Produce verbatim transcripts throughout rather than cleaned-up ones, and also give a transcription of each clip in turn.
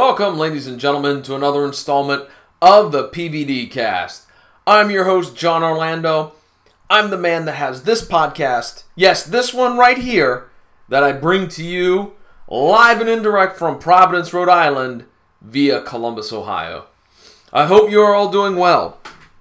Welcome, ladies and gentlemen, to another installment of the P V D Cast. I'm your host, John Orlando. I'm the man that has this podcast, yes, this one right here, that I bring to you live and indirect from Providence, Rhode Island, via Columbus, Ohio. I hope you are all doing well.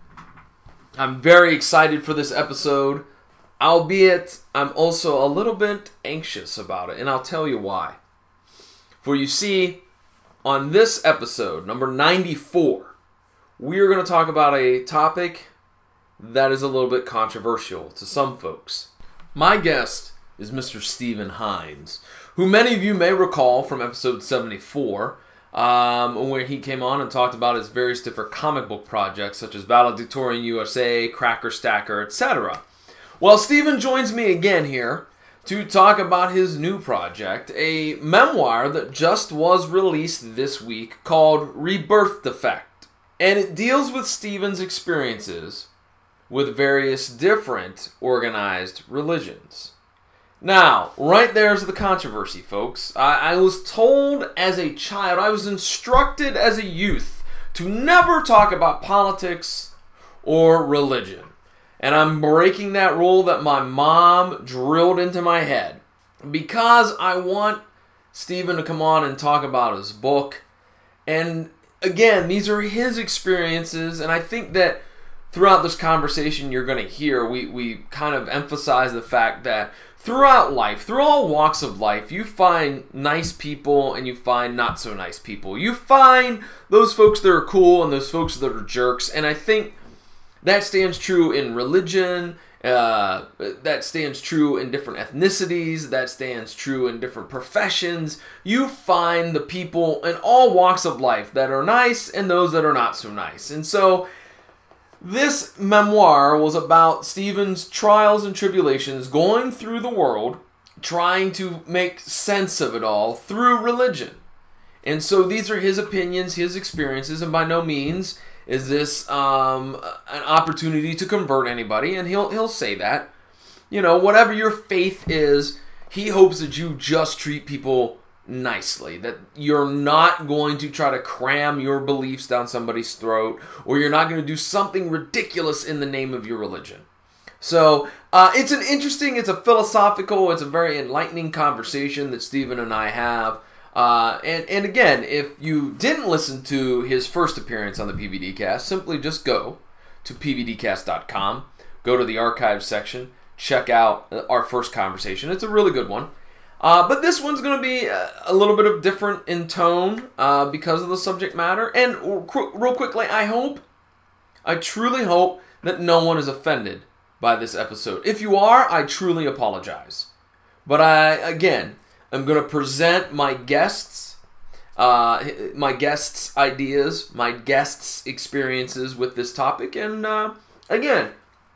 I'm very excited for this episode, albeit I'm also a little bit anxious about it, and I'll tell you why. For you see, on this episode, number ninety-four, we're going to talk about a topic that is a little bit controversial to some folks. My guest is Mister Steven Hines, who many of you may recall from episode seventy-four, um, where he came on and talked about his various different comic book projects, such as Valedictorian U S A, Cracker Stacker, et cetera. Well, Steven joins me again here to talk about his new project, a memoir that just was released this week called Rebirth Defect. And it deals with Steven's experiences with various different organized religions. Now, right there's the controversy, folks. I, I was told as a child, I was instructed as a youth to never talk about politics or religion. And I'm breaking that rule that my mom drilled into my head because I want Steven to come on and talk about his book. And again, these are his experiences, and I think that throughout this conversation you're going to hear, we, we kind of emphasize the fact that throughout life, through all walks of life, you find nice people and you find not so nice people. You find those folks that are cool and those folks that are jerks, and I think that stands true in religion, uh, that stands true in different ethnicities, that stands true in different professions. You find the people in all walks of life that are nice and those that are not so nice. And so this memoir was about Steven's trials and tribulations going through the world, trying to make sense of it all through religion. And so these are his opinions, his experiences, and by no means is this um, an opportunity to convert anybody, and he'll he'll say that. You know, whatever your faith is, he hopes that you just treat people nicely, that you're not going to try to cram your beliefs down somebody's throat, or you're not going to do something ridiculous in the name of your religion. So, uh, it's an interesting, it's a philosophical, it's a very enlightening conversation that Steven and I have. Uh, and, and again, if you didn't listen to his first appearance on the P V D Cast, simply just go to P V D cast dot com, go to the archives section, check out our first conversation. It's a really good one. Uh, but this one's going to be a, a little bit of different in tone uh, because of the subject matter. And real quickly, I hope, I truly hope that no one is offended by this episode. If you are, I truly apologize. But I, again, I'm going to present my guests, uh, my guests' ideas, my guests' experiences with this topic, and uh, again,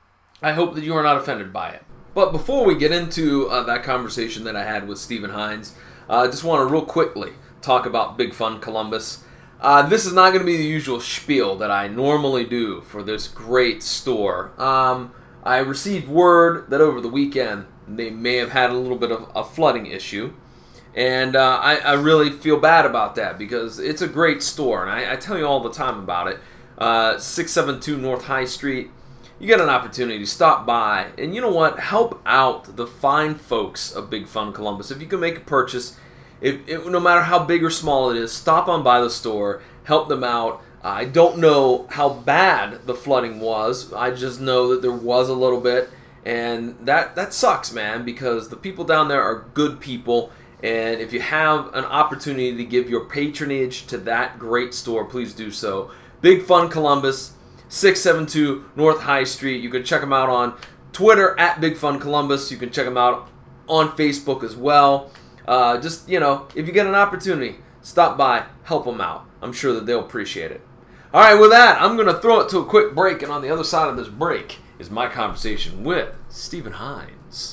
I hope that you are not offended by it. But before we get into uh, that conversation that I had with Steven Hines, uh, I just want to real quickly talk about Big Fun Columbus. Uh, this is not going to be the usual spiel that I normally do for this great store. Um, I received word that over the weekend they may have had a little bit of a flooding issue. And uh, I, I really feel bad about that because it's a great store, and I, I tell you all the time about it. Uh, six seventy-two North High Street. You get an opportunity to stop by, and you know what? Help out the fine folks of Big Fun Columbus. If you can make a purchase, if, if no matter how big or small it is, stop on by the store, help them out. I don't know how bad the flooding was. I just know that there was a little bit, and that, that sucks, man, because the people down there are good people. And if you have an opportunity to give your patronage to that great store, please do so. Big Fun Columbus, six seventy-two North High Street. You can check them out on Twitter at Big Fun Columbus. You can check them out on Facebook as well. Uh, just, you know, if you get an opportunity, stop by, help them out. I'm sure that they'll appreciate it. All right, with that, I'm going to throw it to a quick break. And on the other side of this break is my conversation with Steven Hines.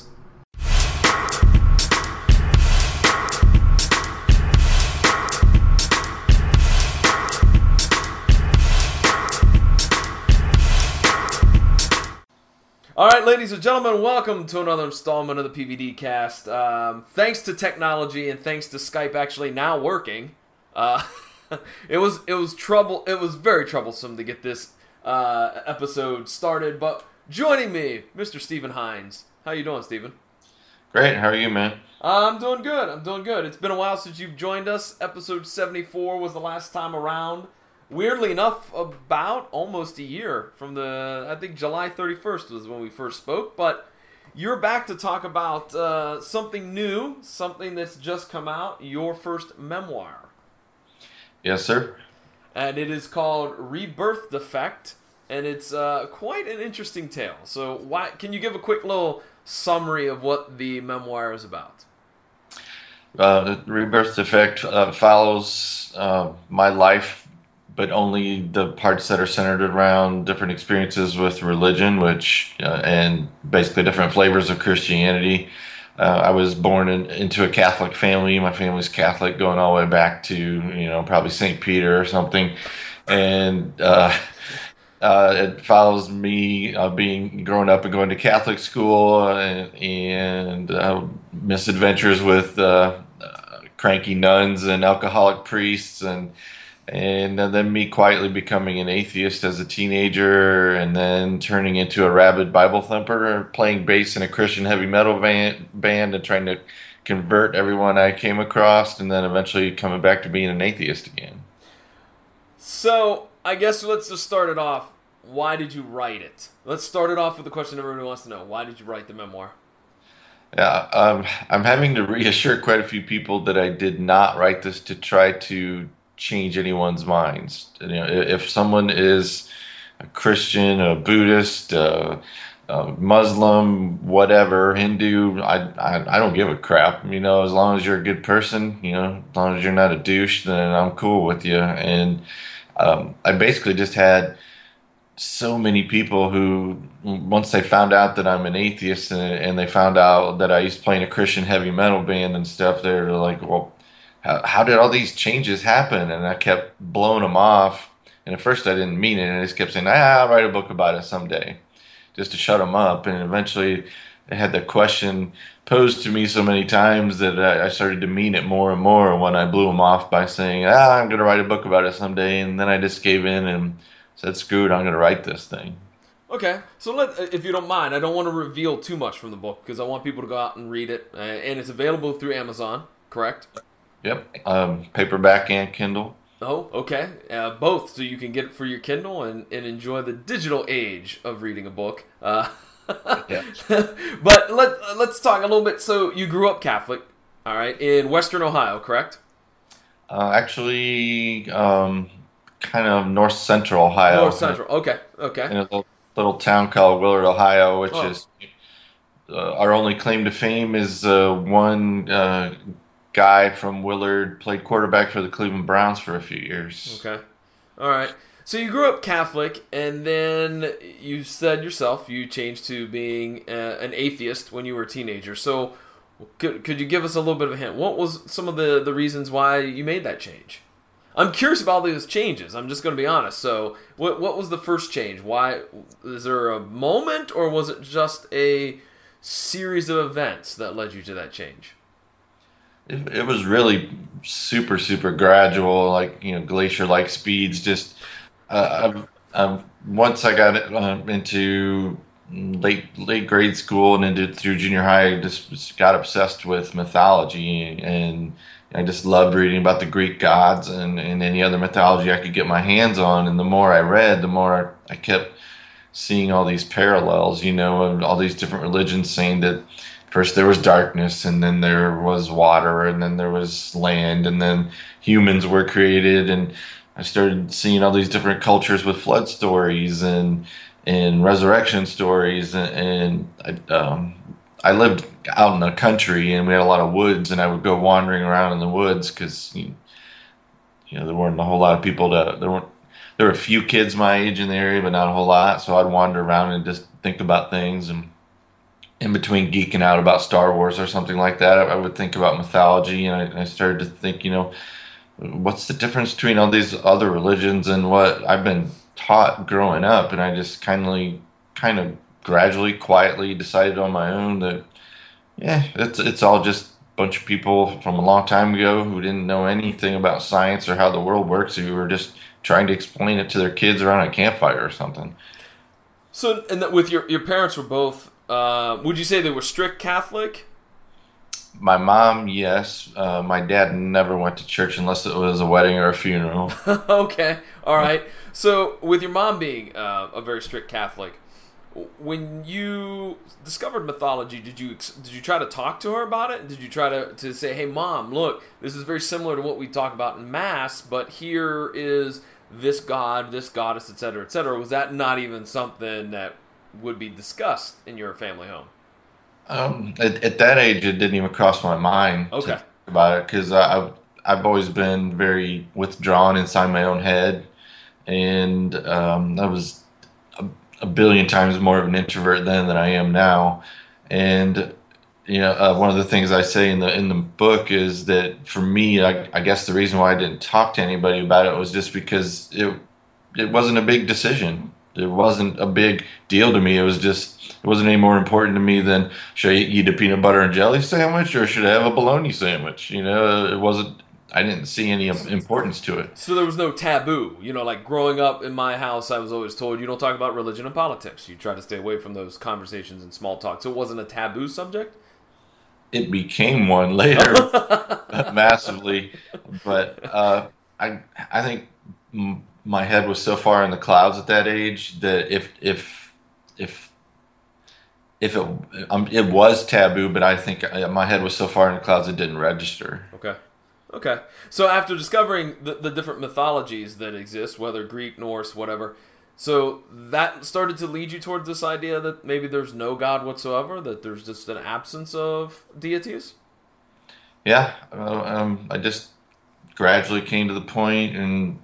All right, ladies and gentlemen, welcome to another installment of the P V D Cast. Um, thanks to technology and thanks to Skype actually now working, uh, it was it was trouble. It was very troublesome to get this uh, episode started. But joining me, Mister Stephen Hines. How you doing, Stephen? Great. How are you, man? Uh, I'm doing good. I'm doing good. It's been a while since you've joined us. Episode seventy-four was the last time around. Weirdly enough, about almost a year from the, I think July thirty-first was when we first spoke. But you're back to talk about uh, something new, something that's just come out, your first memoir. Yes, sir. And it is called Rebirth Defect, and it's uh, quite an interesting tale. So why can you give a quick little summary of what the memoir is about? Uh, the Rebirth Defect uh, follows uh, my life, but only the parts that are centered around different experiences with religion, which uh, and basically different flavors of Christianity. Uh, I was born in, into a Catholic family. My family's Catholic, going all the way back to, you know, probably Saint Peter or something. And uh, uh, it follows me uh, being growing up and going to Catholic school and, and uh, misadventures with uh, uh, cranky nuns and alcoholic priests, and and then me quietly becoming an atheist as a teenager, and then turning into a rabid Bible thumper, playing bass in a Christian heavy metal band, band and trying to convert everyone I came across, and then eventually coming back to being an atheist again. So, I guess let's just start it off. Why did you write it? Let's start it off with the question everybody wants to know. Why did you write the memoir? Yeah, um, I'm having to reassure quite a few people that I did not write this to try to change anyone's minds. You know, if someone is a Christian, a Buddhist, a, a Muslim, whatever, Hindu, I, I I don't give a crap. You know, as long as you're a good person, you know, as long as you're not a douche, then I'm cool with you. And um, I basically just had so many people who, once they found out that I'm an atheist, and, and they found out that I used to play in a Christian heavy metal band and stuff, they're like, well, How, how did all these changes happen? And I kept blowing them off. And at first I didn't mean it. And I just kept saying, ah, I'll write a book about it someday, just to shut them up. And eventually they had the question posed to me so many times that I, I started to mean it more and more when I blew them off by saying, ah, I'm going to write a book about it someday. And then I just gave in and said, screw it, I'm going to write this thing. Okay, so let, if you don't mind, I don't want to reveal too much from the book because I want people to go out and read it. Uh, and it's available through Amazon, correct? Yep, um, paperback and Kindle. Oh, okay. Uh, both, so you can get it for your Kindle and, and enjoy the digital age of reading a book. Uh, yeah. But let, let's talk a little bit. So you grew up Catholic, all right, in Western Ohio, correct? Uh, actually, um, kind of north central Ohio. North central, okay, okay. In a little, little town called Willard, Ohio, which oh. is uh, our only claim to fame is uh, one uh, guy from Willard played quarterback for the Cleveland Browns for a few years. Okay. All right. So you grew up Catholic, and then you said yourself you changed to being uh, an atheist when you were a teenager. So could could you give us a little bit of a hint? What was some of the, the reasons why you made that change? I'm curious about all these changes. I'm just going to be honest. So what what was the first change? Why? Is there a moment, or was it just a series of events that led you to that change? It, it was really super, super gradual, like, you know, glacier-like speeds. Just uh, I, I, once I got uh, into late late grade school and into through junior high, I just, just got obsessed with mythology, and I just loved reading about the Greek gods and, and any other mythology I could get my hands on. And the more I read, the more I kept seeing all these parallels, you know, and all these different religions saying that first there was darkness, and then there was water, and then there was land, and then humans were created. And I started seeing all these different cultures with flood stories and and resurrection stories. And, and I, um, I lived out in the country, and we had a lot of woods, and I would go wandering around in the woods because you know there weren't a whole lot of people to there weren't there were a few kids my age in the area, but not a whole lot. So I'd wander around and just think about things, and in between geeking out about Star Wars or something like that, I would think about mythology, and I, and I started to think, you know, what's the difference between all these other religions and what I've been taught growing up? And I just kindly, kind of gradually, quietly decided on my own that, yeah, it's it's all just bunch of people from a long time ago who didn't know anything about science or how the world works, who were just trying to explain it to their kids around a campfire or something. So, and that with your your parents were both. Uh, would you say they were strict Catholic? My mom, yes. Uh, my dad never went to church unless it was a wedding or a funeral. Okay, all right. So, with your mom being uh, a very strict Catholic, when you discovered mythology, did you did you try to talk to her about it? Did you try to, to say, hey, Mom, look, this is very similar to what we talk about in Mass, but here is this god, this goddess, et cetera, et cetera. Was that not even something that would be discussed in your family home? Um, at, at that age, it didn't even cross my mind to Okay. think about it because I've I've always been very withdrawn inside my own head, and um, I was a, a billion times more of an introvert then than I am now. And you know, uh, one of the things I say in the in the book is that for me, I, I guess the reason why I didn't talk to anybody about it was just because it it wasn't a big decision. It wasn't a big deal to me. It was just it wasn't any more important to me than should I eat a peanut butter and jelly sandwich or should I have a bologna sandwich? You know, it wasn't. I didn't see any importance to it. So there was no taboo. You know, like growing up in my house, I was always told you don't talk about religion and politics. You try to stay away from those conversations and small talk. So it wasn't a taboo subject? It became one later, massively, but uh, I I think m- my head was so far in the clouds at that age that if if if if it um, it was taboo, but I think uh, my head was so far in the clouds it didn't register. Okay. Okay. So after discovering the, the different mythologies that exist, whether Greek, Norse, whatever, so that started to lead you toward this idea that maybe there's no God whatsoever, that there's just an absence of deities? Yeah, uh, um, I just gradually came to the point, and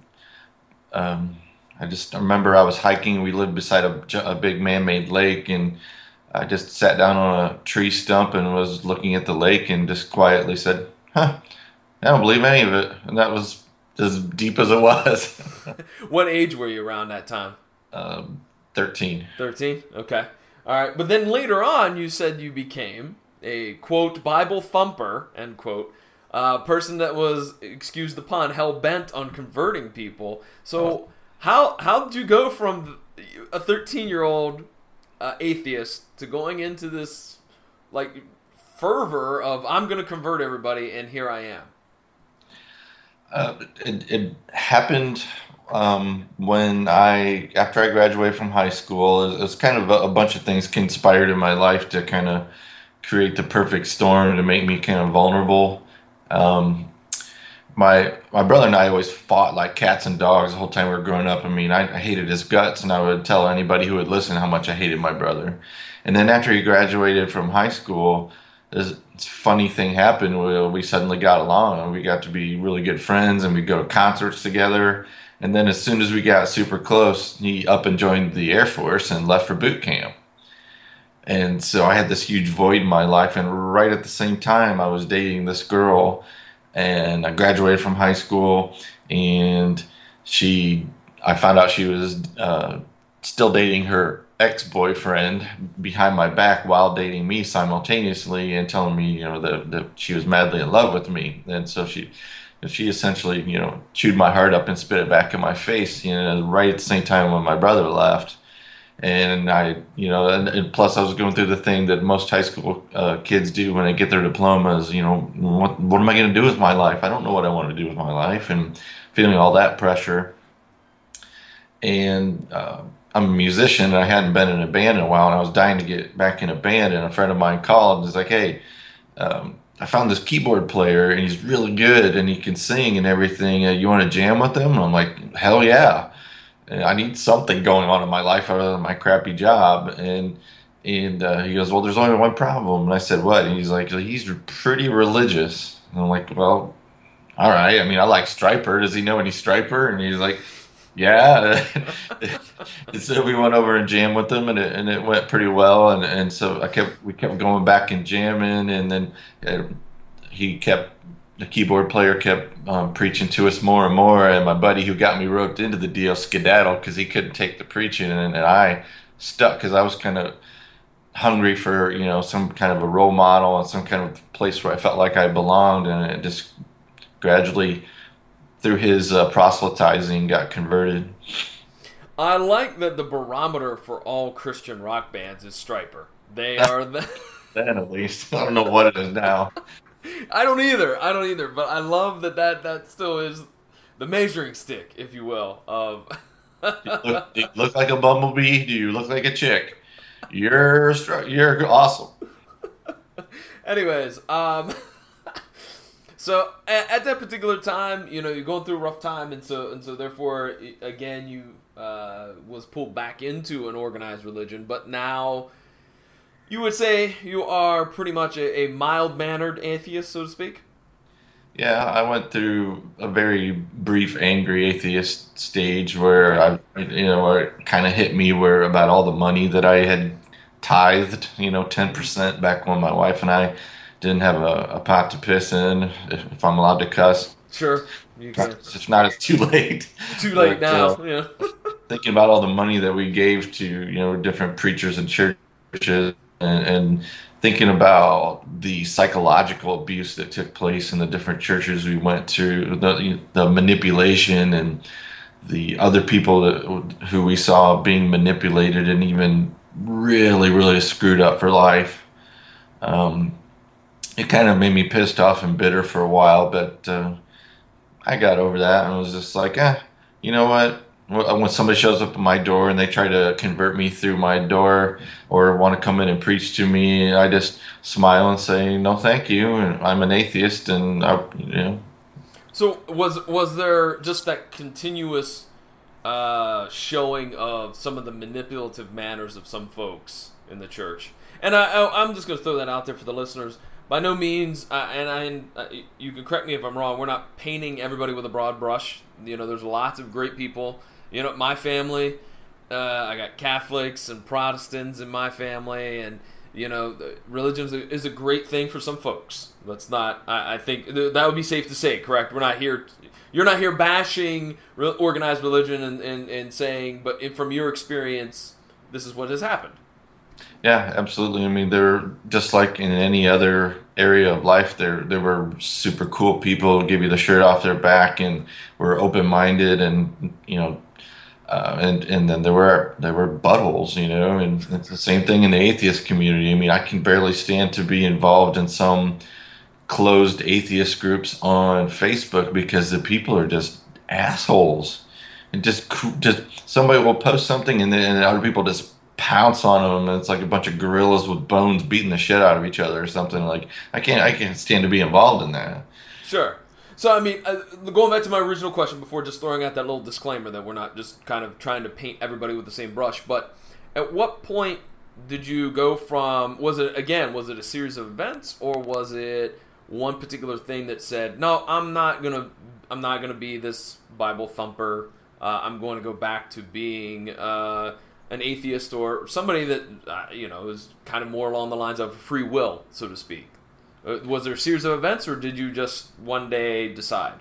um, I just I remember I was hiking. We lived beside a, gi- a big man-made lake, and I just sat down on a tree stump and was looking at the lake, and just quietly said, "Huh, I don't believe any of it." And that was as deep as it was. What age were you around that time? um, thirteen. thirteen? Okay. All right. But then later on, you said you became a, quote, Bible thumper, end quote, uh, person that was, excuse the pun, hell-bent on converting people. So how how did you go from a thirteen-year-old uh, atheist to going into this, like, fervor of, I'm going to convert everybody, and here I am? Uh, it, it happened um, when I, after I graduated from high school, it was, it was kind of a, a bunch of things conspired in my life to kind of create the perfect storm to make me kind of vulnerable. Um, my my brother and I always fought like cats and dogs the whole time we were growing up. I mean, I, I hated his guts, and I would tell anybody who would listen how much I hated my brother. And then after he graduated from high school, this funny thing happened. We, we suddenly got along, and we got to be really good friends, and we'd go to concerts together. And then as soon as we got super close, he up and joined the Air Force and left for boot camp. And so I had this huge void in my life, and right at the same time, I was dating this girl, and I graduated from high school, and she, I found out she was uh, still dating her ex-boyfriend behind my back while dating me simultaneously, and telling me, you know, that, that she was madly in love with me. And so she, she essentially, you know, chewed my heart up and spit it back in my face, you know, right at the same time when my brother left. And I, you know, and, and plus I was going through the thing that most high school uh, kids do when they get their diplomas. You know, what what am I going to do with my life? I don't know what I want to do with my life, and feeling all that pressure. And uh, I'm a musician, and I hadn't been in a band in a while, and I was dying to get back in a band. And a friend of mine called and was like, "Hey, um, I found this keyboard player, and he's really good, and he can sing and everything. Uh, you want to jam with him?" And I'm like, "Hell yeah." I need something going on in my life other than my crappy job. And and uh, he goes, "Well, there's only one problem." And I said, "What?" And he's like, "He's pretty religious." And I'm like, "Well, all right. I mean, I like Stryper. Does he know any Stryper?" And he's like, "Yeah." And so we went over and jammed with him, and it, and it went pretty well. And, and so I kept we kept going back and jamming, and then uh, he kept. The keyboard player kept um, preaching to us more and more, and my buddy who got me roped into the deal skedaddled because he couldn't take the preaching, and, and I stuck because I was kind of hungry for, you know, some kind of a role model and some kind of place where I felt like I belonged, and it just gradually, through his uh, proselytizing, got converted. I like that the barometer for all Christian rock bands is Stryper. They are the. Then at least I don't know what it is now. I don't either. I don't either. But I love that that, that still is the measuring stick, if you will, of. Do you look, do you look like a bumblebee? Do you look like a chick? You're str- you're awesome. Anyways, um, so at, at that particular time, you know, you're going through a rough time, and so and so therefore, again, you uh, was pulled back into an organized religion, but now. You would say you are pretty much a, a mild-mannered atheist, so to speak? Yeah, I went through a very brief angry atheist stage where Okay. I, you know, where it kind of hit me where about all the money that I had tithed, you know, Mm-hmm. ten percent back when my wife and I didn't have a, a pot to piss in, if, if I'm allowed to cuss. Sure, you can. If not, it's too late. Too late But now, uh, yeah. thinking about all the money that we gave to, you know, different preachers and churches, and, and thinking about the psychological abuse that took place in the different churches we went to, the, the manipulation and the other people that, who we saw being manipulated and even really, really screwed up for life. Um, it kind of made me pissed off and bitter for a while, but uh, I got over that and was just like, eh, you know what? Wh- When somebody shows up at my door and they try to convert me through my door or want to come in and preach to me, I just smile and say, no, thank you. And I'm an atheist, and I, you know, So was was there just that continuous uh, showing of some of the manipulative manners of some folks in the church? And I, I I'm just going to throw that out there for the listeners. By no means, uh, and I, uh, you can correct me if I'm wrong. We're not painting everybody with a broad brush. You know, there's lots of great people. You know, my family, uh, I got Catholics and Protestants in my family, and you know, religion is a great thing for some folks. Let's not. I, I think that would be safe to say. Correct. We're not here. You're not here bashing organized religion and, and, and saying, but from your experience, this is what has happened. yeah, absolutely. I mean, they're just like in any other area of life. There, there were super cool people who give you the shirt off their back and were open minded, and you know, uh, and and then there were there were buttholes, you know, and it's the same thing in the atheist community. I mean, I can barely stand to be involved in some closed atheist groups on Facebook because the people are just assholes, and just cr- just somebody will post something and then and other people just pounce on them, and it's like a bunch of gorillas with bones beating the shit out of each other or something. Like I can't I can't stand to be involved in that. Sure. So, I mean, uh, going back to my original question before just throwing out that little disclaimer that we're not just kind of trying to paint everybody with the same brush, but at what point did you go from, was it, again, was it a series of events, or was it one particular thing that said, no, I'm not going to, I'm not going to be this Bible thumper, uh, I'm going to go back to being uh, an atheist or somebody that, uh, you know, is kind of more along the lines of free will, so to speak? Uh, Was there a series of events, or did you just one day decide?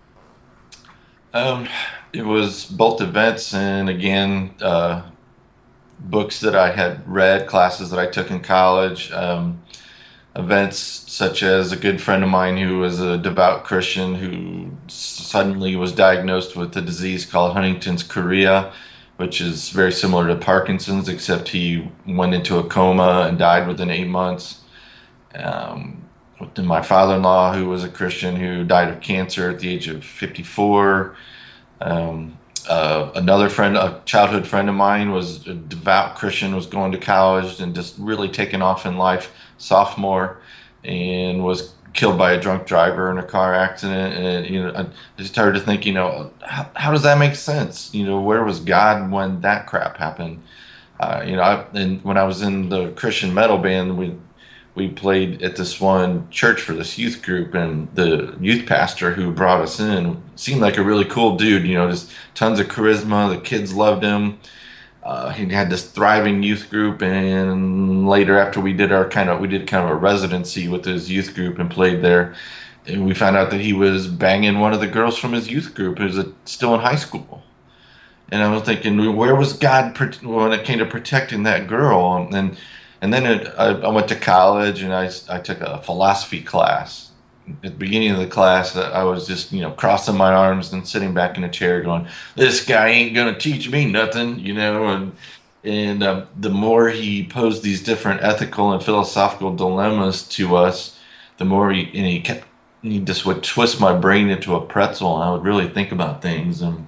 Um, it was both events and again uh, books that I had read, classes that I took in college. Um, events such as a good friend of mine who was a devout Christian who suddenly was diagnosed with a disease called Huntington's chorea, which is very similar to Parkinson's, except he went into a coma and died within eight months. Um, my father-in-law, who was a Christian, who died of cancer at the age of fifty-four. Um, uh, another friend, a childhood friend of mine, was a devout Christian, was going to college and just really taking off in life, sophomore, and was killed by a drunk driver in a car accident. And you know, I started to think, you know, how, how does that make sense? You know, where was God when that crap happened? Uh, you know, I, and when I was in the Christian metal band, we we played at this one church for this youth group, and the youth pastor who brought us in seemed like a really cool dude. You know, just tons of charisma. The kids loved him. Uh, he had this thriving youth group, and later after we did our kind of we did kind of a residency with his youth group and played there, and we found out that he was banging one of the girls from his youth group who's a, still in high school. And I was thinking, where was God when it came to protecting that girl? And and then it, I, I went to college and I, I took a philosophy class. At the beginning of the class, I was just, you know, crossing my arms and sitting back in a chair going, this guy ain't going to teach me nothing, you know, and and um, the more he posed these different ethical and philosophical dilemmas to us, the more he, and he kept, he just would twist my brain into a pretzel, and I would really think about things, and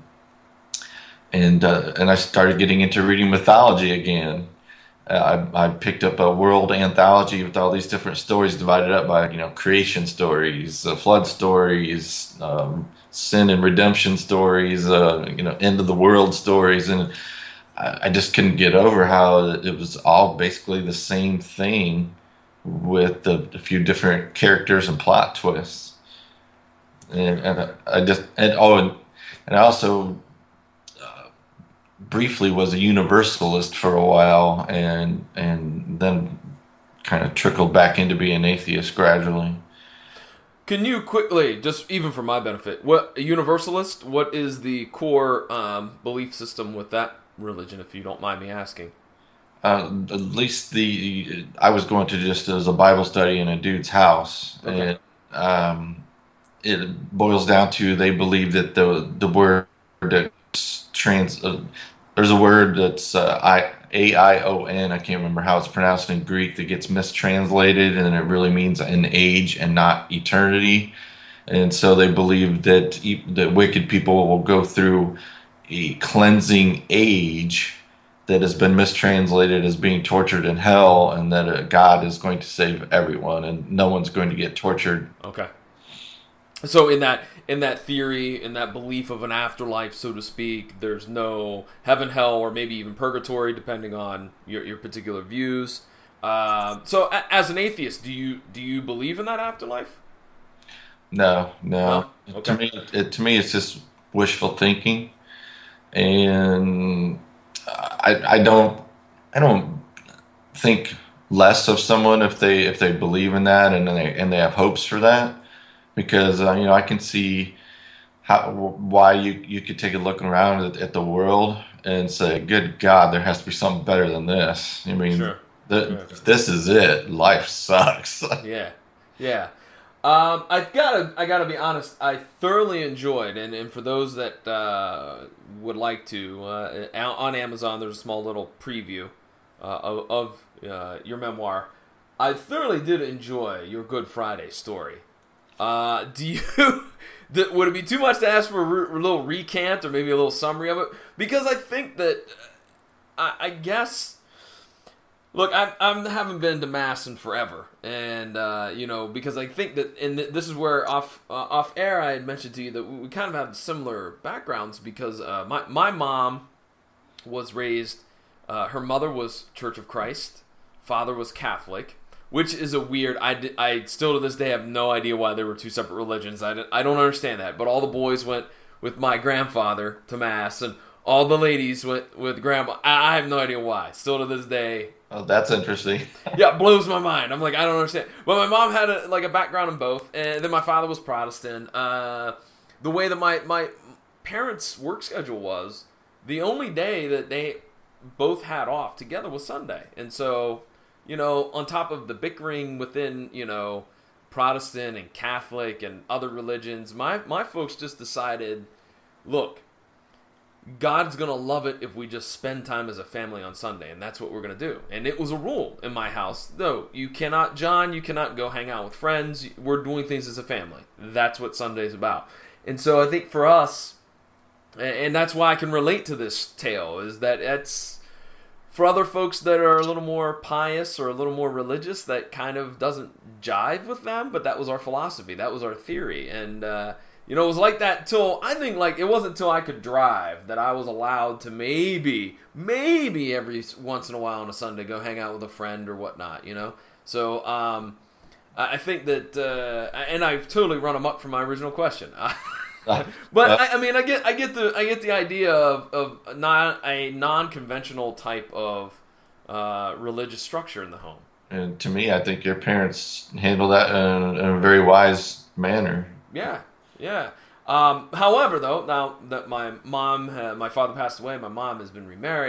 and uh, and I started getting into reading mythology again. Uh, I, I picked up a world anthology with all these different stories divided up by, you know, creation stories, uh, flood stories, um, sin and redemption stories, uh, you know, end of the world stories, and I, I just couldn't get over how it was all basically the same thing with a, a few different characters and plot twists. And, and I, I just and oh and, and I also briefly was a universalist for a while, and and then kind of trickled back into being an atheist gradually. Can you quickly, just even for my benefit, what a universalist? What is the core um, belief system with that religion, if you don't mind me asking? Uh, at least the I was going to just as a Bible study in a dude's house, Okay. and um, it boils down to they believe that the the word that's trans uh, there's a word that's uh, I A I O N, I can't remember how it's pronounced in Greek, that gets mistranslated, and it really means an age and not eternity. And so they believe that e- that wicked people will go through a cleansing age that has been mistranslated as being tortured in hell, and that uh, God is going to save everyone, and no one's going to get tortured. Okay. So in that in that theory, in that belief of an afterlife, so to speak, there's no heaven, hell, or maybe even purgatory, depending on your, your particular views. Uh, so, a, as an atheist, do you do you believe in that afterlife? No, no. No. To Okay. me, it, to me, it's just wishful thinking, and I, I don't, I don't think less of someone if they if they believe in that and they and they have hopes for that, because uh, you know I can see how why you you could take a look around at, at the world and say, "Good God, there has to be something better than this." I mean, Sure. the, Sure. if this is it, life sucks. Yeah. Yeah. Um, I gotta, I gotta be honest. I thoroughly enjoyed, and, and for those that uh, would like to, uh, on Amazon, there's a small little preview uh, of, of uh, your memoir. I thoroughly did enjoy your Good Friday story. Uh, do you? th- would it be too much to ask for a, re- a little recant or maybe a little summary of it? Because I think that, I, I guess. Look, I I haven't been to mass in forever, and uh, you know, because I think that, and this is where off uh, off air I had mentioned to you that we kind of have similar backgrounds, because uh, my my mom was raised, uh, her mother was Church of Christ, father was Catholic, which is a weird. I, di- I still to this day have no idea why there were two separate religions. I, I don't understand that, but all the boys went with my grandfather to mass, and all the ladies went with grandma. I, I have no idea why. Still to this day. Oh, that's interesting. Yeah, it blows my mind. I'm like, I don't understand. But my mom had a, like a background in both, and then my father was Protestant. Uh, the way that my my parents' work schedule was, the only day that they both had off together was Sunday, and so, you know, on top of the bickering within, you know, Protestant and Catholic and other religions, my my folks just decided, look, God's going to love it if we just spend time as a family on Sunday, and that's what we're going to do. And it was a rule in my house. No, you cannot, John, you cannot go hang out with friends. We're doing things as a family. That's what Sunday's about. And so I think for us, and that's why I can relate to this tale, is that it's, for other folks that are a little more pious or a little more religious, that kind of doesn't jive with them, but that was our philosophy. That was our theory. And, uh, you know, it was like that till, I think, like, it wasn't until I could drive that I was allowed to maybe, maybe every once in a while on a Sunday go hang out with a friend or whatnot, you know? So, um, I think that, uh, and I've totally run amok from my original question. Uh, But, uh, I, I mean, I get I get the I get the idea of, of non, a non-conventional type of uh, religious structure in the home. and to me, I think your parents handle that in, in a very wise manner. Yeah, yeah. Um, however, though, now that my mom, uh, my father passed away, my mom has been remarried.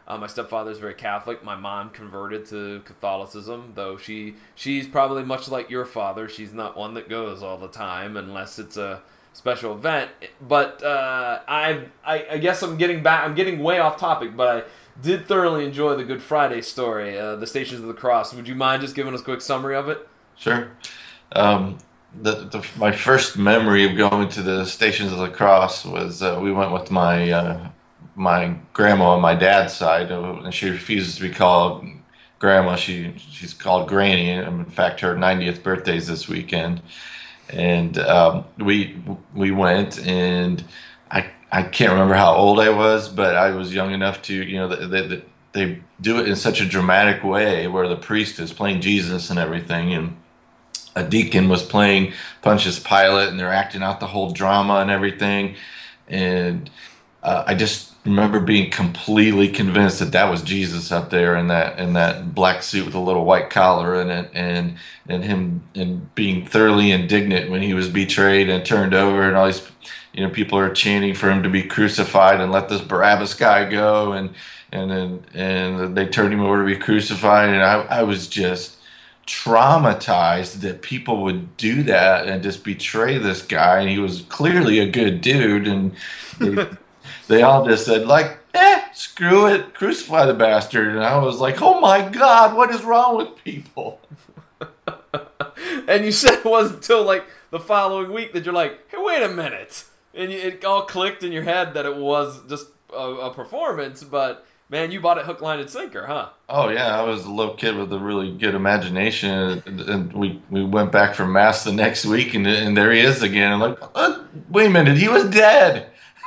Uh, my stepfather's very Catholic. My mom converted to Catholicism, though she she's probably much like your father. She's not one that goes all the time unless it's a special event. But uh, I, I I guess I'm getting back. I'm getting way off topic, but I did thoroughly enjoy the Good Friday story, uh, the Stations of the Cross. Would you mind just giving us a quick summary of it? Sure. Um, the, the my first memory of going to the Stations of the Cross was uh, we went with my uh, my grandma on my dad's side, uh, and she refuses to be called grandma. She she's called Granny. In fact, her ninetieth birthday is this weekend, and um, we we went, and I I can't remember how old I was, but I was young enough to, you know, they, they, they do it in such a dramatic way where the priest is playing Jesus and everything, and a deacon was playing Pontius Pilate, and they're acting out the whole drama and everything, and uh, I just remember being completely convinced that that was Jesus up there in that in that black suit with a little white collar in it, and and him and being thoroughly indignant when he was betrayed and turned over, and all these, you know, people are chanting for him to be crucified and let this Barabbas guy go, and and then and they turned him over to be crucified, and I I was just traumatized that people would do that and just betray this guy, and he was clearly a good dude, and they, they all just said, like, eh, screw it, crucify the bastard. And I was like, oh my God, what is wrong with people? And you said it wasn't until like the following week that you're like, hey, wait a minute, and you, it all clicked in your head that it was just a, a performance, but man, you bought it hook, line, and sinker, huh? Oh yeah, I was a little kid with a really good imagination, and, and we, we went back for mass the next week, and and there he is again. I'm like, uh, wait a minute, he was dead.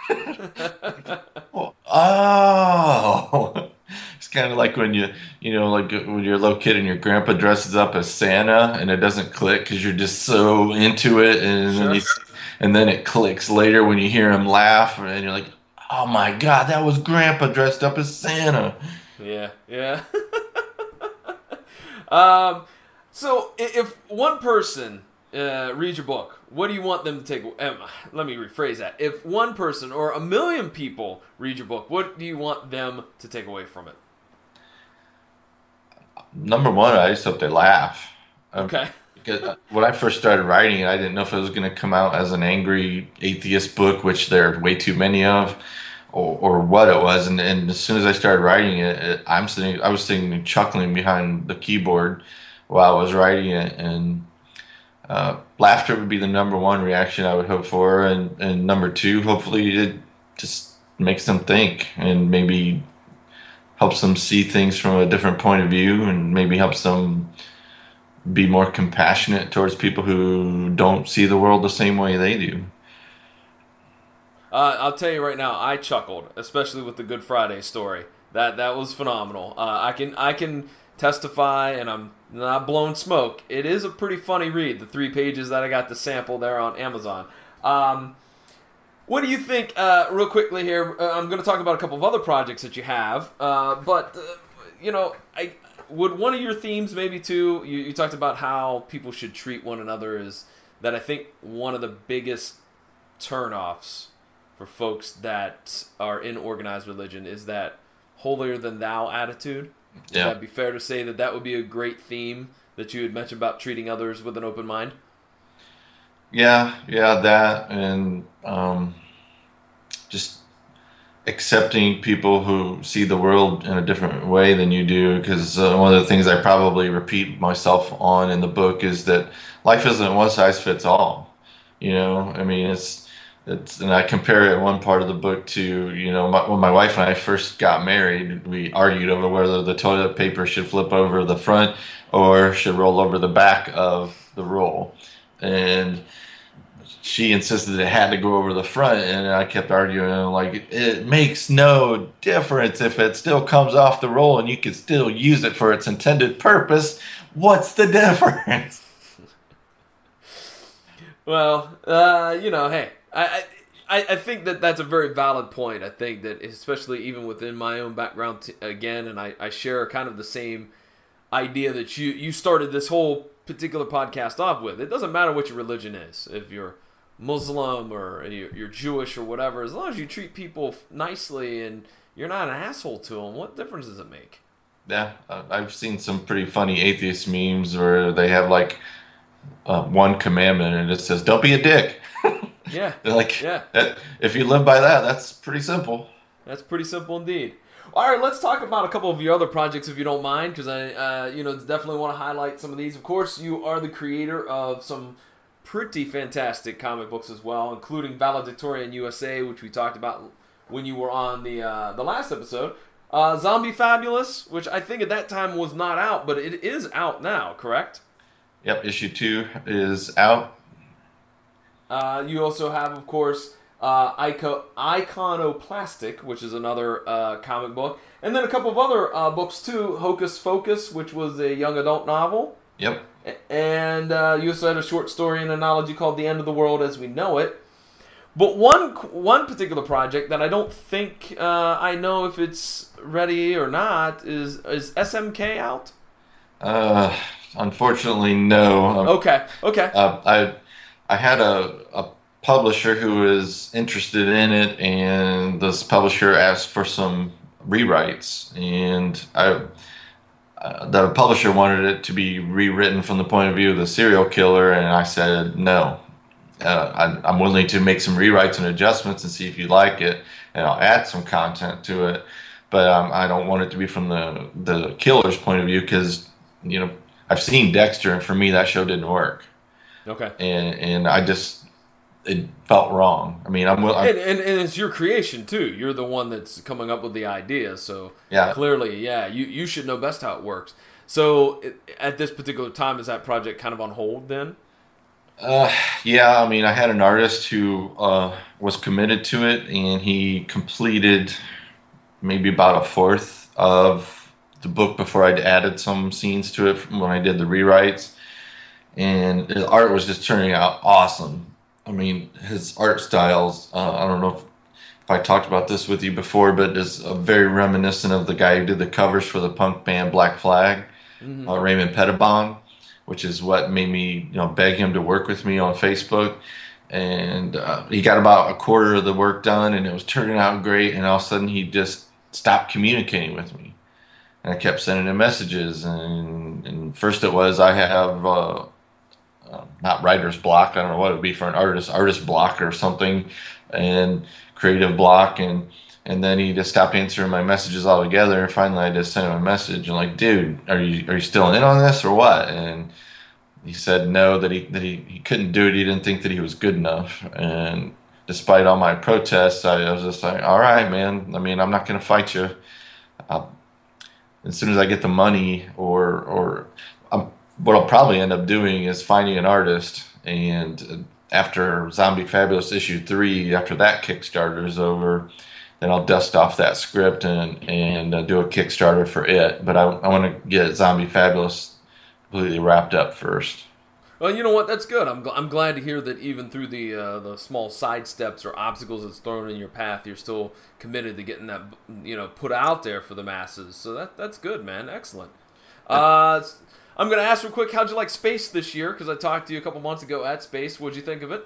Oh, it's kind of like when you you know like when you're a little kid and your grandpa dresses up as Santa, and it doesn't click because you're just so into it, and Sure. then you, and then it clicks later when you hear him laugh, and you're like, oh my God, that was Grandpa dressed up as Santa. Yeah, yeah. um, so i- if one person uh, reads your book, what do you want them to take? Um, let me rephrase that. If one person or a million people read your book, what do you want them to take away from it? Number one, I just hope they laugh. Um, Okay. because when I first started writing it, I didn't know if it was going to come out as an angry atheist book, which there are way too many of, or, or what it was. And, and as soon as I started writing it, it, I'm sitting, I was sitting chuckling behind the keyboard while I was writing it, and uh, laughter would be the number one reaction I would hope for, and and number two, hopefully it just makes them think and maybe helps them see things from a different point of view, and maybe helps them be more compassionate towards people who don't see the world the same way they do. Uh, I'll tell you right now, I chuckled, especially with the Good Friday story. That that was phenomenal. Uh, I can I can testify, and I'm not blowing smoke. It is a pretty funny read. The three pages that I got to sample there on Amazon. Um, what do you think? Uh, real quickly here, uh, I'm going to talk about a couple of other projects that you have. Uh, but uh, you know, I would one of your themes maybe too. You, you talked about how people should treat one another. Is that I think one of the biggest turnoffs for folks that are in organized religion is that holier than thou attitude. Would Yeah. that be fair to say that that would be a great theme that you had mentioned about treating others with an open mind? Yeah, yeah, that, and um, just accepting people who see the world in a different way than you do. Because uh, one of the things I probably repeat myself on in the book is that life isn't one size fits all. You know, I mean, it's it's, and I compare it in one part of the book to, you know, my, when my wife and I first got married, we argued over whether the toilet paper should flip over the front or should roll over the back of the roll. And she insisted it had to go over the front, and I kept arguing, like, it makes no difference if it still comes off the roll and you can still use it for its intended purpose. What's the difference? Well, uh, you know, hey, I, I I think that that's a very valid point. I think that especially even within my own background, t- again, and I, I share kind of the same idea that you, you started this whole particular podcast off with. It doesn't matter what your religion is. If you're Muslim or you're, you're Jewish or whatever, as long as you treat people nicely and you're not an asshole to them. What difference does it make? Yeah, uh, I've seen some pretty funny atheist memes where they have like uh, one commandment and it says, "Don't be a dick." Yeah, They're like, yeah. that, if you live by that, that's pretty simple. That's pretty simple indeed. All right, let's talk about a couple of your other projects if you don't mind, because I, uh, you know, definitely want to highlight some of these. Of course, you are the creator of some pretty fantastic comic books as well, including Valedictorian U S A, which we talked about when you were on the uh, the last episode. Uh, Zombie Fabulous, which I think at that time was not out, but it is out now, correct? Yep, issue two is out. Uh, you also have, of course, uh, Ico- Iconoplastic, which is another uh, comic book. And then a couple of other uh, books, too. Hocus Focus, which was a young adult novel. Yep. And uh, you also had a short story and anthology called The End of the World as We Know It. But one one particular project that I don't think uh, I know if it's ready or not is, is S M K out? Uh, unfortunately, no. Um, Okay, okay. Uh, I I had a, a publisher who was interested in it, and this publisher asked for some rewrites, and I uh, the publisher wanted it to be rewritten from the point of view of the serial killer, and I said no. Uh, I, I'm willing to make some rewrites and adjustments and see if you like it, and I'll add some content to it, but um, I don't want it to be from the the killer's point of view because you know I've seen Dexter, and for me that show didn't work. Okay. And and I just it felt wrong. I mean, I'm, I'm and, and and it's your creation too. You're the one that's coming up with the idea, so yeah. Clearly, yeah, you you should know best how it works. So at this particular time, is that project kind of on hold then? Uh, yeah. I mean, I had an artist who uh, was committed to it, and he completed maybe about a fourth of the book before I'd added some scenes to it when I did the rewrites. And the art was just turning out awesome. I mean, his art styles, uh, I don't know if, if I talked about this with you before, but is uh, very reminiscent of the guy who did the covers for the punk band Black Flag, mm-hmm. uh, Raymond Pettibon, which is what made me, you know, beg him to work with me on Facebook. And uh, he got about a quarter of the work done, and it was turning out great. And all of a sudden, he just stopped communicating with me. And I kept sending him messages. And, and first it was, I have... Uh, Uh, not writer's block. I don't know what it would be for an artist, artist block or something, and creative block. And and then he just stopped answering my messages altogether. And finally, I just sent him a message and like, dude, are you are you still in on this or what? And he said no, that he that he, he couldn't do it. He didn't think that he was good enough. And despite all my protests, I, I was just like, all right, man. I mean, I'm not going to fight you. I'll, as soon as I get the money, or or I'm. What I'll probably end up doing is finding an artist, and after Zombie Fabulous issue three, after that Kickstarter is over, then I'll dust off that script and and uh, do a Kickstarter for it. But I, I want to get Zombie Fabulous completely wrapped up first. Well, you know what? That's good. I'm gl- I'm glad to hear that even through the uh, the small side steps or obstacles that's thrown in your path, you're still committed to getting that, you know, put out there for the masses. So that that's good, man. Excellent. Uh. I'm going to ask real quick, how'd you like Space this year? Because I talked to you a couple months ago at Space. What'd you think of it?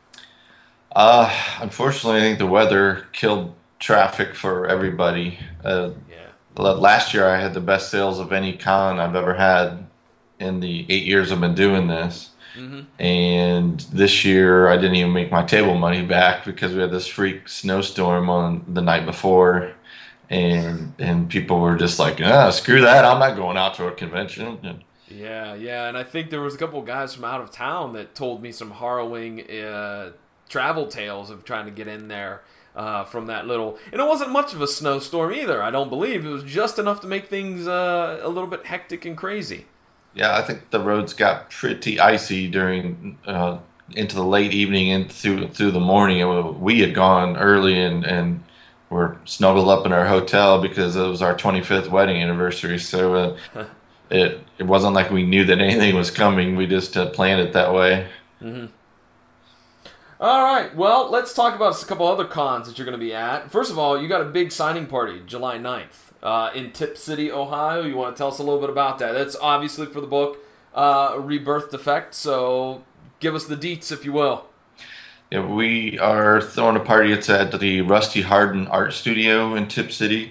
Uh, unfortunately, I think the weather killed traffic for everybody. Uh, yeah. Last year, I had the best sales of any con I've ever had in the eight years I've been doing this. Mm-hmm. And this year, I didn't even make my table money back because we had this freak snowstorm on the night before. And and people were just like, ah, screw that. I'm not going out to a convention. And, Yeah, yeah, and I think there was a couple of guys from out of town that told me some harrowing uh, travel tales of trying to get in there uh, from that little... And it wasn't much of a snowstorm either, I don't believe. It was just enough to make things uh, a little bit hectic and crazy. Yeah, I think the roads got pretty icy during... Uh, into the late evening and through through the morning. It, we had gone early and, and were snuggled up in our hotel because it was our twenty-fifth wedding anniversary, so... Uh, It it wasn't like we knew that anything was coming. We just uh, planned it that way. Mm-hmm. All right. Well, let's talk about a couple other cons that you're going to be at. First of all, you got a big signing party July ninth uh, in Tip City, Ohio. You want to tell us a little bit about that? That's obviously for the book uh, Rebirth Defect, so give us the deets, if you will. Yeah, we are throwing a party. It's at the Rusty Harden Art Studio in Tip City,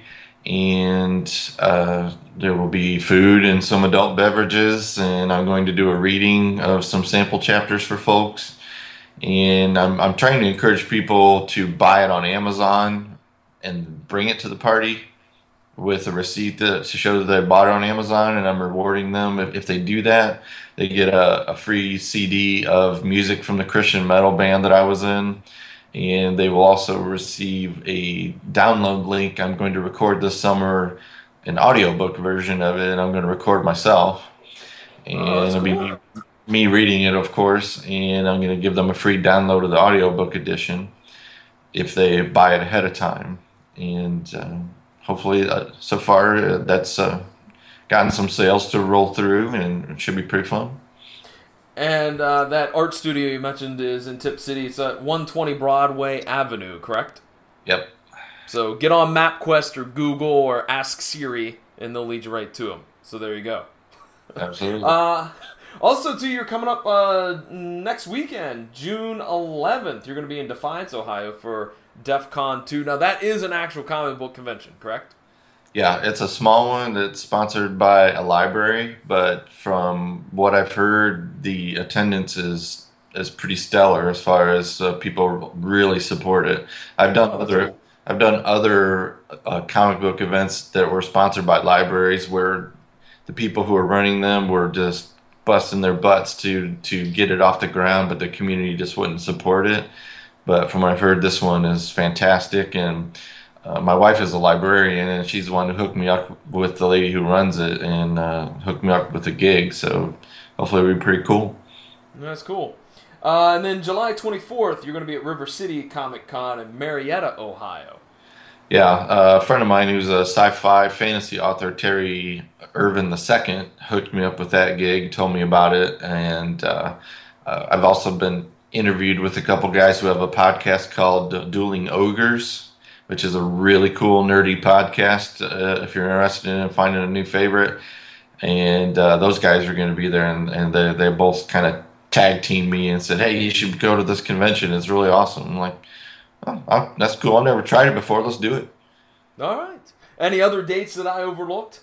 and uh, there will be food and some adult beverages. And I'm going to do a reading of some sample chapters for folks. And I'm I'm trying to encourage people to buy it on Amazon and bring it to the party with a receipt that, to show that they bought it on Amazon, and I'm rewarding them if, if they do that. They get a, a free C D of music from the Christian metal band that I was in, and they will also receive a download link. I'm going to record this summer an audiobook version of it, and I'm going to record myself, and Oh, that's it'll be cool. me, me reading it, of course, and I'm going to give them a free download of the audiobook edition if they buy it ahead of time. And uh, hopefully, uh, so far, uh, that's uh, gotten some sales to roll through, and it should be pretty fun. And uh, that art studio you mentioned is in Tip City. It's at one twenty Broadway Avenue, correct? Yep, So get on MapQuest or Google or Ask Siri, and they'll lead you right to them. So there you go. absolutely. Uh, also, too, you're coming up uh, next weekend, June eleventh. You're going to be in Defiance, Ohio for DEF CON two. Now, that is an actual comic book convention, correct? Yeah, it's a small one that's sponsored by a library, but from what I've heard, the attendance is is pretty stellar as far as uh, people really support it. I've done Oh, that's other cool. I've done other uh, comic book events that were sponsored by libraries where the people who are running them were just busting their butts to to get it off the ground, but the community just wouldn't support it. But from what I've heard, this one is fantastic, and uh, my wife is a librarian, and she's the one who hooked me up with the lady who runs it, and uh, hooked me up with a gig. So hopefully, it'll be pretty cool. That's cool. Uh, and then July twenty-fourth, you're going to be at River City Comic Con in Marietta, Ohio. Yeah, uh, a friend of mine who's a sci-fi fantasy author, Terry Irvin the Second, hooked me up with that gig, told me about it, and uh, uh, I've also been interviewed with a couple guys who have a podcast called Dueling Ogres, which is a really cool nerdy podcast. Uh, if you're interested in finding a new favorite, and uh, those guys are going to be there, and, and they they both kind of tag teamed me and said, "Hey, you should go to this convention. It's really awesome." I'm like, oh, I, that's cool. I've never tried it before. Let's do it. All right. Any other dates that I overlooked?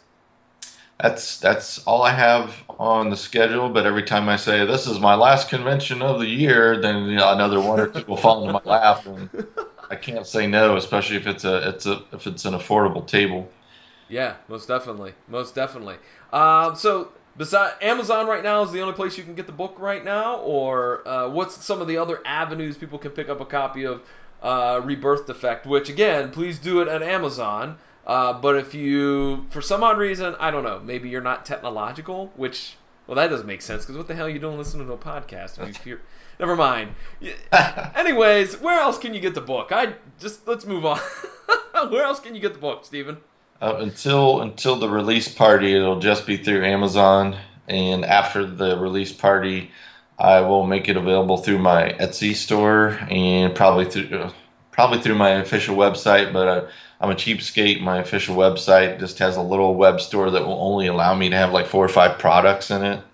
That's that's all I have on the schedule. But every time I say this is my last convention of the year, then you know, another one or two will fall into my lap, and I can't say no, especially if it's a it's a if it's an affordable table. Yeah, most definitely, most definitely. Um, so, beside Amazon right now is the only place you can get the book right now, or uh, what's some of the other avenues people can pick up a copy of uh, Rebirth Defect? Which again, please do it at Amazon. Uh, but if you, for some odd reason, I don't know, maybe you're not technological, which well, that doesn't make sense because what the hell are you doing listening to a podcast? If you fear, never mind. Yeah. Anyways, where else can you get the book? I just let's move on. Where else can you get the book, Steven? Uh, until until the release party, it'll just be through Amazon, and after the release party, I will make it available through my Etsy store and probably through uh, probably through my official website. But uh, I'm a cheapskate. My official website just has a little web store that will only allow me to have like four or five products in it,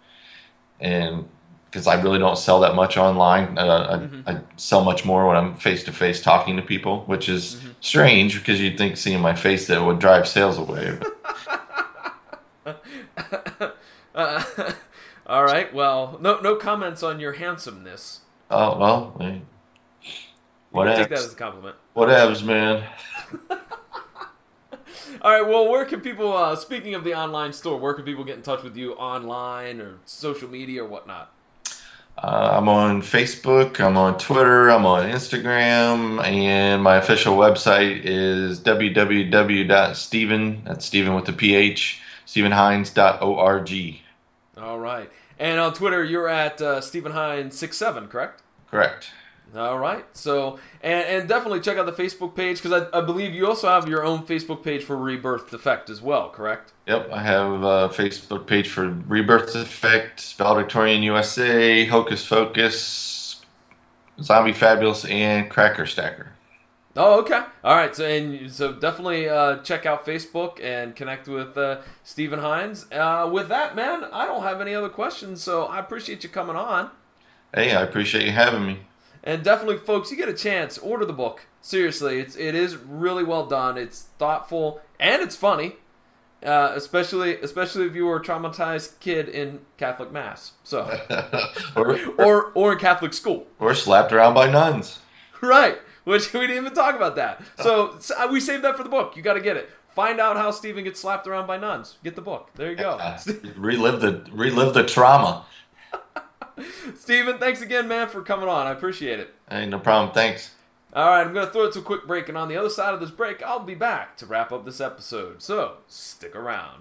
and because I really don't sell that much online. Uh, Mm-hmm. I, I sell much more when I'm face to face talking to people, which is Mm-hmm. strange because you'd think seeing my face that would drive sales away. uh, all right. Well, no no comments on your handsomeness. Oh well, hey, You can take that whatevs, as a compliment. whatevs, man. All right. Well, where can people? Uh, speaking of the online store, where can people get in touch with you online or social media or whatnot? Uh, I'm on Facebook, I'm on Twitter, I'm on Instagram, and my official website is w w w dot stephen, that's Stephen with the P H, stephen hines dot org. All right. And on Twitter, you're at uh, Stephen Hines six seven, correct? Correct. All right. So, and, and definitely check out the Facebook page because I, I believe you also have your own Facebook page for Rebirth Defect as well, correct? Yep, I have a Facebook page for Rebirth Effect, Valedictorian U S A, Hocus Focus, Zombie Fabulous, and Cracker Stacker. Oh, okay. All right. So, and so definitely uh, check out Facebook and connect with uh, Stephen Hines. Uh, with that, man, I don't have any other questions, so I appreciate you coming on. Hey, I appreciate you having me. And definitely, folks, you get a chance, order the book. Seriously, it's it is really well done. It's thoughtful and it's funny, uh, especially especially if you were a traumatized kid in Catholic mass, so or, or or in Catholic school, or slapped around by nuns. Right? Which we didn't even talk about that. So, so we saved that for the book. You got to get it. Find out how Stephen gets slapped around by nuns. Get the book. There you go. Uh, relive the relive the trauma. Stephen, thanks again, man, for coming on. I appreciate it. Hey, no problem. Thanks. All right, I'm going to throw it to a quick break, and on the other side of this break, I'll be back to wrap up this episode. So, stick around.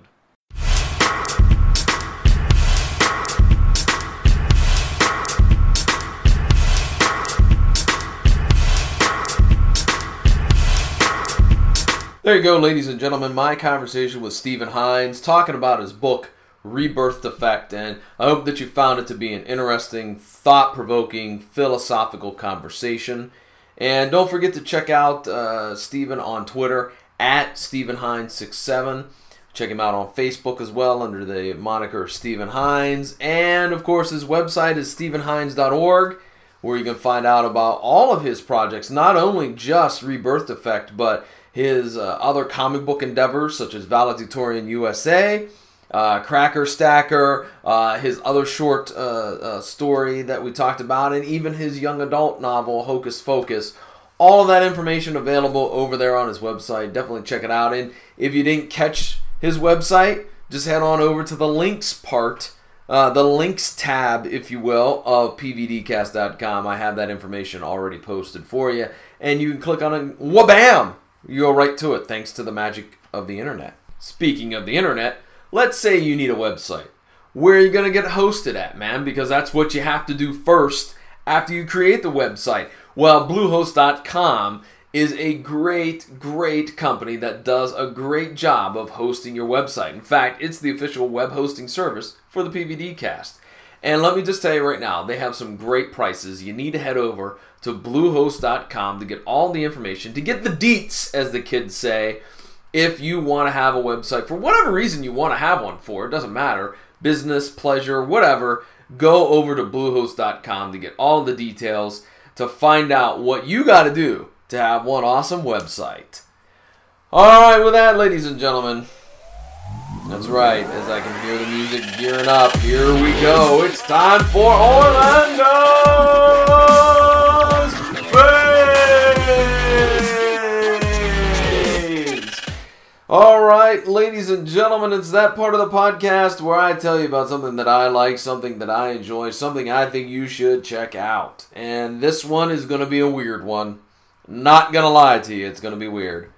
There you go, ladies and gentlemen. My conversation with Stephen Hines, talking about his book, Rebirth Defect, and I hope that you found it to be an interesting, thought-provoking, philosophical conversation. And don't forget to check out uh, Stephen on Twitter, at Stephen Hines sixty-seven. Check him out on Facebook as well under the moniker Stephen Hines. And, of course, his website is stephen hines dot org, where you can find out about all of his projects, not only just Rebirth Defect, but his uh, other comic book endeavors, such as Valedictorian U S A, Uh, Cracker Stacker, uh, his other short uh, uh, story that we talked about, and even his young adult novel, Hocus Focus. All of that information available over there on his website. Definitely check it out. And if you didn't catch his website, just head on over to the links part, uh, the links tab, if you will, of P V D cast dot com. I have that information already posted for you. And you can click on it, wha-bam! You go right to it, thanks to the magic of the internet. Speaking of the internet, let's say you need a website. Where are you going to get hosted at, man? Because that's what you have to do first after you create the website. Well, Bluehost dot com is a great, great company that does a great job of hosting your website. In fact, it's the official web hosting service for the P V D cast. And let me just tell you right now, they have some great prices. You need to head over to Bluehost dot com to get all the information, to get the deets, as the kids say. If you want to have a website, for whatever reason you want to have one for, it doesn't matter, business, pleasure, whatever, go over to Bluehost dot com to get all the details, to find out what you got to do to have one awesome website. Alright, with that, ladies and gentlemen, that's right, as I can hear the music gearing up, here we go. It's time for Orlando's Fades! Alright, ladies and gentlemen, it's that part of the podcast where I tell you about something that I like, something that I enjoy, something I think you should check out. And this one is going to be a weird one. Not going to lie to you, it's going to be weird.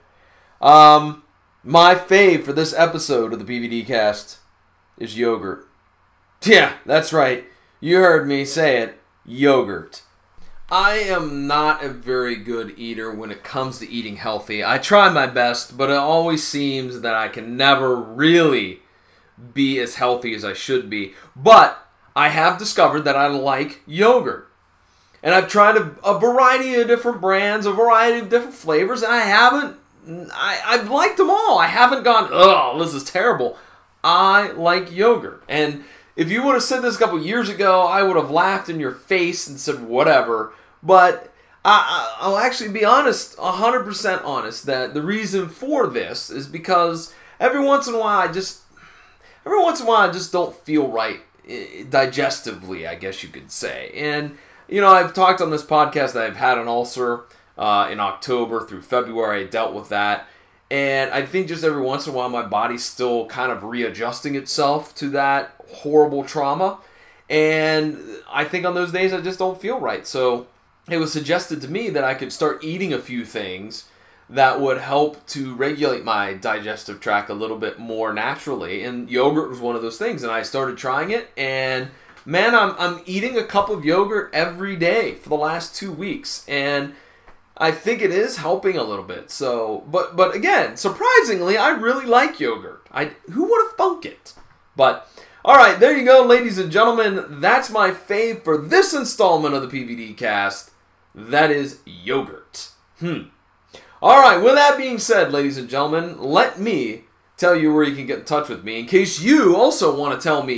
Um, my fave for this episode of the P V D cast is yogurt. Yeah, that's right. You heard me say it. Yogurt. I am not a very good eater when it comes to eating healthy. I try my best, but it always seems that I can never really be as healthy as I should be. But I have discovered that I like yogurt. And I've tried a, a variety of different brands, a variety of different flavors, and I haven't, I, I've liked them all. I haven't gone, oh, this is terrible. I like yogurt. And if you would have said this a couple years ago, I would have laughed in your face and said whatever. But I, I'll actually be honest, one hundred percent honest, that the reason for this is because every once in a while I just, every once in a while I just don't feel right digestively, I guess you could say. And, you know, I've talked on this podcast that I've had an ulcer uh, in October through February. I dealt with that. And I think just every once in a while my body's still kind of readjusting itself to that horrible trauma. And I think on those days I just don't feel right. So it was suggested to me that I could start eating a few things that would help to regulate my digestive tract a little bit more naturally. And yogurt was one of those things. And I started trying it. And man, I'm I'm eating a cup of yogurt every day for the last two weeks. And I think it is helping a little bit. So, but but again, surprisingly, I really like yogurt. I who would have thunk it? But all right, there you go, ladies and gentlemen. That's my fave for this installment of the P V D cast. That is yogurt. Hmm. All right, with that being said, ladies and gentlemen, let me tell you where you can get in touch with me in case you also want to tell me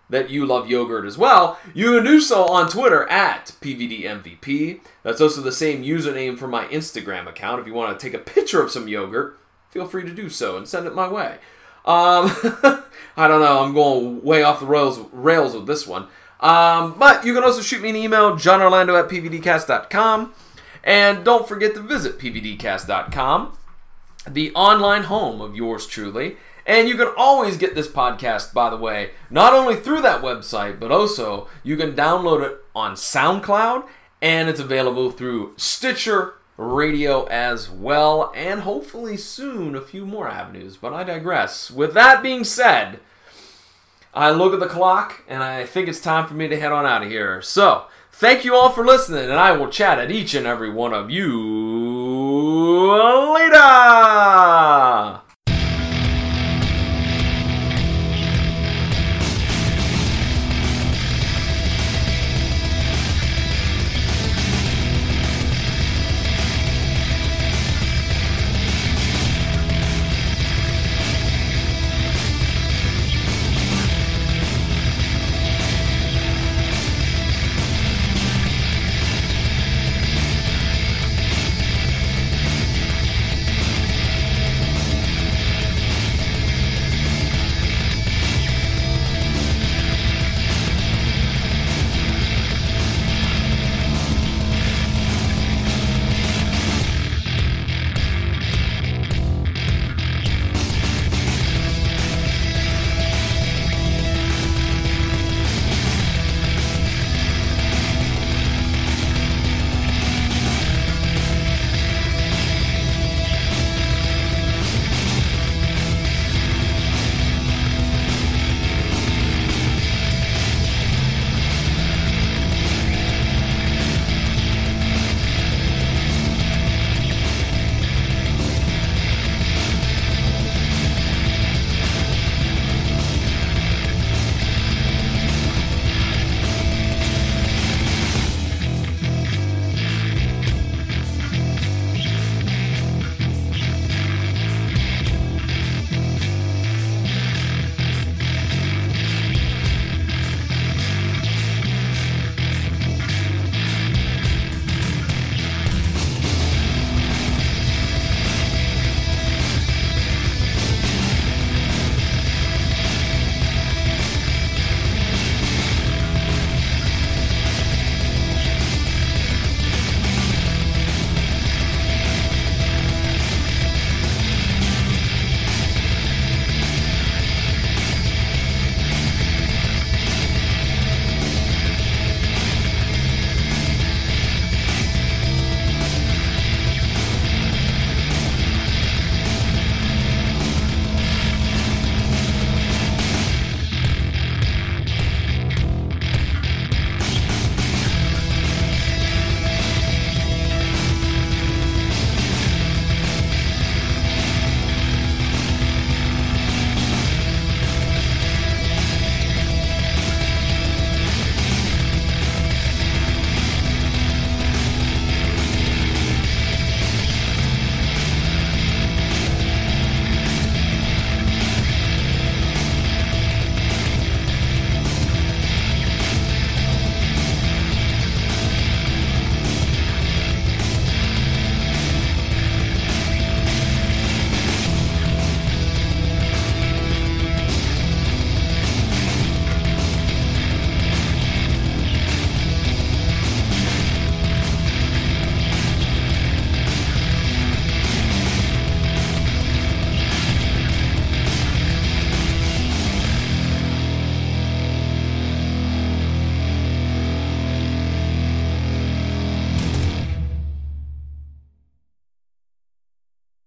that you love yogurt as well, you can do so on Twitter at P V D M V P. That's also the same username for my Instagram account. If you want to take a picture of some yogurt, feel free to do so and send it my way. Um, I don't know, I'm going way off the rails, rails with this one. Um, but you can also shoot me an email, john orlando at p v d cast dot com. And don't forget to visit p v d cast dot com, the online home of yours truly. And you can always get this podcast, by the way, not only through that website, but also you can download it on SoundCloud, and it's available through Stitcher Radio as well, and hopefully soon a few more avenues, but I digress. With that being said, I look at the clock, and I think it's time for me to head on out of here. So, thank you all for listening, and I will chat at each and every one of you later!